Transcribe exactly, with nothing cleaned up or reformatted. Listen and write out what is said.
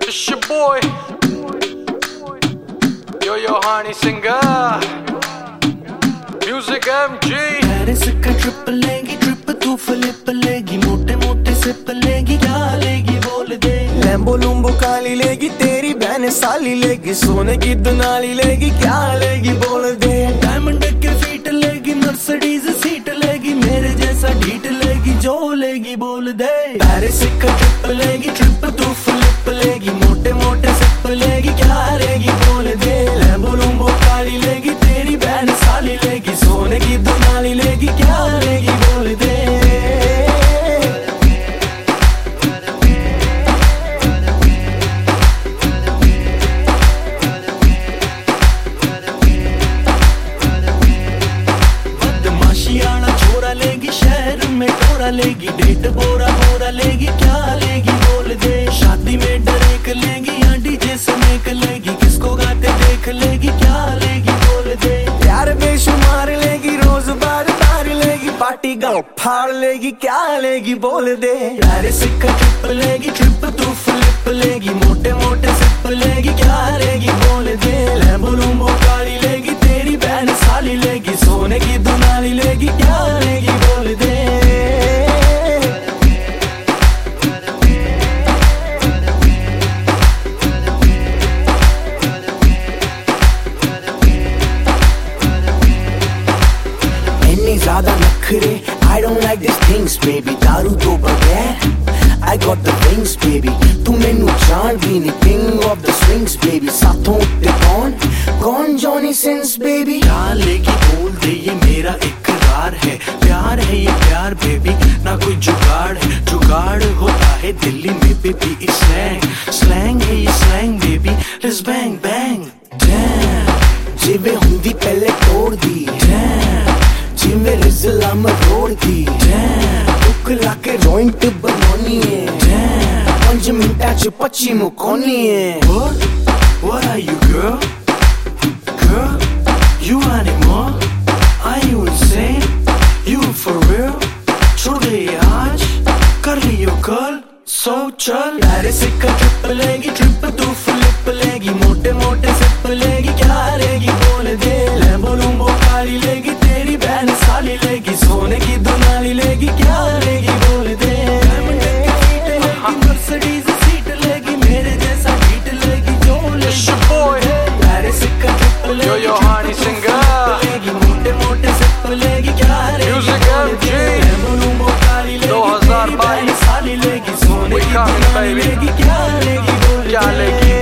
It's your boy, Yo Yo Honey Singer, Music M G। Paris का trip लेगी, trip तू flip लेगी, मोटे मोटे सिप लेगी, क्या लेगी बोल दे। लैम्बो लुम्बो काली लेगी, तेरी बहन साली लेगी, सोने की दुनाली लेगी, क्या लेगी बोल दे। डायमंड के फीट लेगी, मर्सिडीज सीट लेगी, मेरे जैसा ढीठ लेगी, जो लेगी बोल दे। पेरिस का ट्रिप लेगी, ट्रिप तू फ्लिप लेगी, मोटे मोटे सिप लेगी, क्या लेगी बोल दे। लैम्बो लुम्बो काली लेगी, तेरी बहन साली लेगी, सोने की दुनाली लेगी, क्या लेगी बोल दे। बदमाशियाना छोरा लेगी, शहर में टोरा लेगी, डेट बोरा बोरा लेगी, क्या लेगी बोल दे। शादी में डरेक लेगी, या डीजे से मेक लेगी, किसको गाते देख लेगी, क्या लेगी बोल दे। यार बेशुमार लेगी, रोज बार बार लेगी, पार्टी गाँव फाड़ लेगी, क्या लेगी बोल दे। पेरिस का ट्रिप लेगी, ट्रिप तू फ्लिप लेगी, मोटे मोटे सिप लेगी, क्या लेगी बोल दे। लैम्बो लुम्बो काली लेगी, तेरी बहन साली लेगी, सोने की दुनाली लेगी, क्या लेगी बोल दे। ज्यादा नखरे, I don't like these things baby, दारू तो बगैर I got the wings baby, तू मैनू जान भी नहीं, king of the swings baby, साथों उठते कौन कौन जॉनी सिंस baby। क्या लेगी बोल दे, ये मेरा इकरार है, प्यार है ये प्यार baby, ना कोई जुगाड़ है, जुगाड़ होता है दिल्ली में baby, स्लैंग स्लैंग है ये slang baby, let's bang bang damn, जिवे हुंदी पहले तोड़ दी damn, जिवे रिजला मरोड़ दी दुख लाके जॉइंट बनोनी है, पंज मिनटा च पच्ची मुकोनी है। What? What are you girl? Girl? You animal? Are you insane? You for real? छोड़ दे आज, कर लियो कल, सो चल। पेरिस का ट्रिप लेगी, ट्रिप तू फ्लिप लेगी, मोटे मोटे सिप लेगी, क्या लेगी बोल दे। लैम्बो लुम्बो काली लेगी, तेरी बहन साली लेगी, सोने की दुनाली लेगी, क्या लेगी बोल दे। डायमंड की फीट लेगी, मर्सिडीज सीट लेगी, मेरे जैसा ढीठ लेगी, जो लेगी। पेरिस का ट्रिप लेगी, लेगी, मोटे मोटे सिप लेगी, क्या लेगी बोल दे। लैम्बो लुम्बो काली लेगी, तेरी बहन साली लेगी, सोने की दुनाली लेगी, क्या लेगी बोल दे।